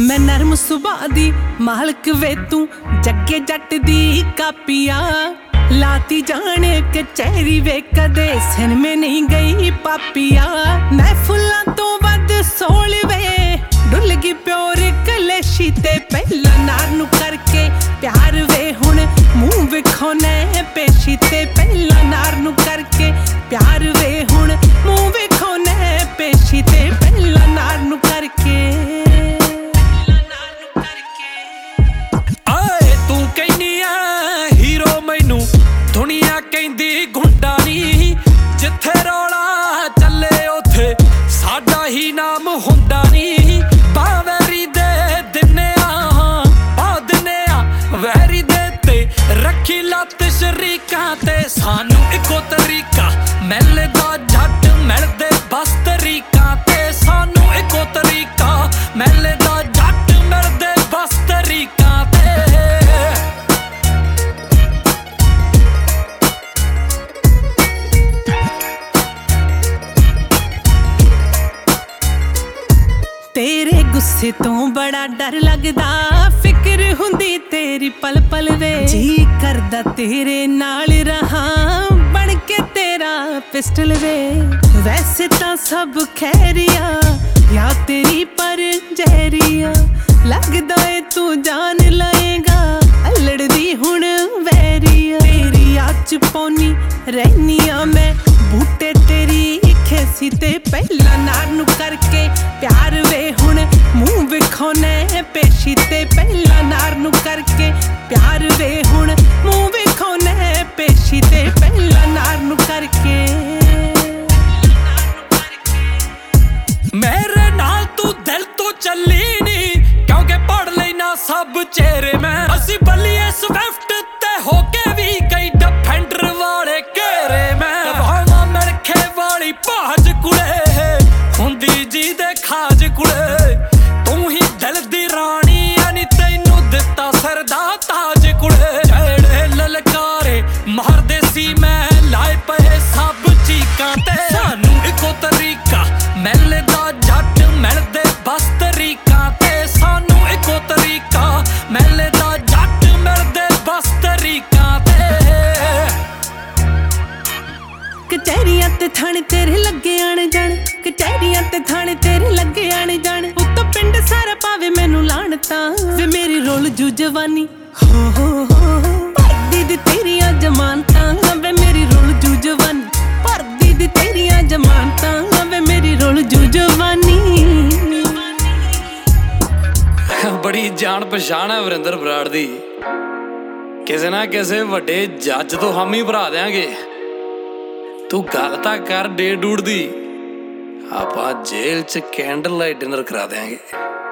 मैं नरम सुभा दी मालक वे तू जग्गे जट दी कापिया लाती जाने कचहरी वे कदे सिन में नहीं गई पापिया मैं फुल्लां तो वध सोल वे डुल गई प्योर कलेशी ते पहला नार नू करके प्यार वे हुण मुंह विखोने पेशी ते पहला नार नू करके प्यार वे हुण मुंह विखोने पेशी ते पहला नार नू करके दुनिया कहंदी गुंडा नी जिथे रौला चले उथे साडा ही नाम हुंदा नी बावैरी दे दिने वैरी दे ते रखी लत शरीकां ते सानू इको तरीका मिलदा जट मिलदे बस तरीकां ते सानू इको तरीका मिलदा जट मिलदे बस तरीकां ते तेरे गुस्से तो बड़ा डर लगदा फिक्र हुंदी तेरी पल पल वे जी करदा तेरे नाल रहा बन के तेरा पिस्टल वे वैसे तां सब खैरिया या तेरी पर जहरिया लगदा है तू जान लाएगा अल्लड़ दी हुण वैरिया तेरी आच पौनी रहनिया मैं बूटे तेरी खेसी ते पहला नार नू करके प्यार वे हुण मुंह विखोने पेशी ते पहला नार नू करके प्यार वे हुण मुंह विखोने पेशी ते पहला नार नू करके मेरे नाल तू दिल तो चली नी क्योंकि पढ़ लेना सब चेहरे में असी बलिए स्विफ्ट ते होके भी कई डिफेंडर वाले घेरे में मिलखे वाली भाज कुड़े हुंदी जी दे खाज कुड़े तू ही दिल दी रानी यानी तैनू दिता सरदा ताज कुड़े जेड़े ललकारे मारदे सी मैं लाए पे सब चीकां ते सानू इको तरीका मिलदा जट मिलदे बस तरीकां ते सानू इको तरीका मिलदा जट मिलदे बस तरीकां ते कचहरियां ते थाने तेरे लगे आने जाने कचहरियां ते थाने तेरे लगे आने जाने उत्तों पिंड सारा पावे मैनू लाणता वे मेरी रोल जू जवानी हो भरदी दी तेरियां जमानतां वे मेरी रोल जू जवानी भरदी दी तेरियां जमानतां वे मेरी रोल जू जवानी बड़ी जान पछाण है वरिंदर बराड़ दी किसे ना किसे वड्डे जज तो हम ही भरा देंगे तू गल तां कर डे डूड दी आपां जेल च कैंडल लाइट डिनर करा देंगे।